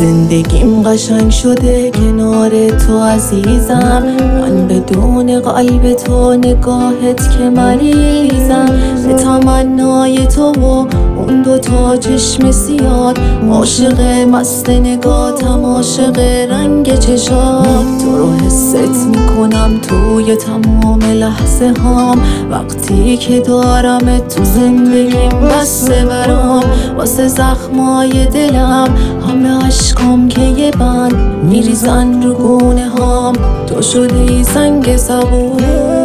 زندگیم قشنگ شده کنار تو عزیزم، من بدون قلب تو نگاهت که مریضم. به تمنای تو و اون دوتا چشم سیاد، عاشق مست نگاتم، عاشق رنگ چشات. تو رو حست میکنم توی تمام لحظه هام، وقتی که دارم تو زندگیم بسته برام. واسه زخمای دلم همه عشقام که یه بند میریزن رو گونه هام. تو شدی سنگ صبور،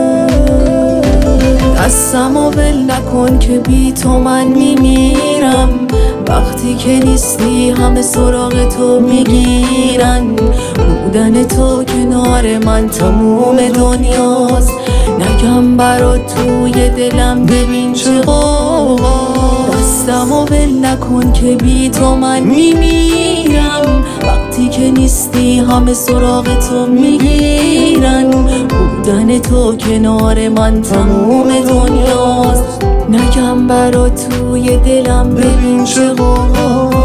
دستمو ول نکن که بی تو من میمیرم. وقتی که نیستی همه سراغ تو میگیرن، بودن تو کنار من تموم دنیاست. نگم برا توی دلم ببین چه غوغا. دستمو ول نکن که بی تو من میمیرم. وقتی که نیستی همه سراغ تو میگیرن، بودن تو کنار من تموم دنیاست. نگم برا توی دلم ببین چه غوغا.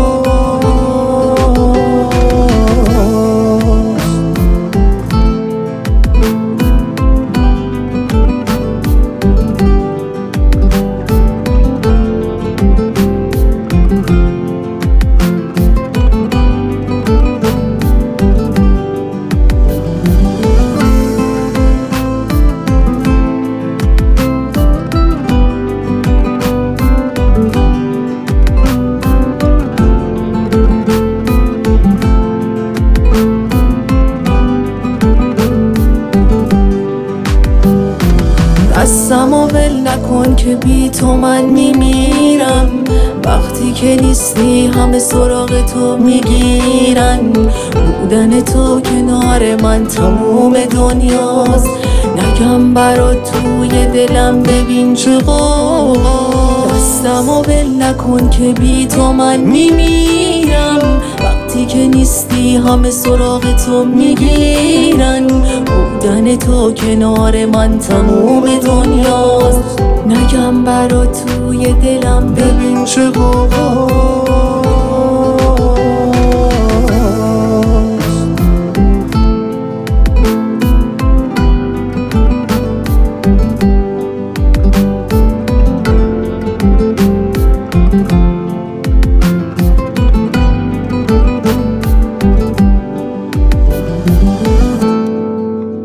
دستمو ول نکن که بی تو من میمیرم. وقتی که نیستی همه سراغ تو میگیرن، بودن تو کنار من تموم دنیاست. نگم برا توی دلم ببین چه غوغا. دستمو ول نکن که بی تو من میمیرم. وقتی که نیستی همه سراغ تو میگیرن، بودن تو کنار من تموم دنیاست. نگم برا توی دلم ببین چه غوغا.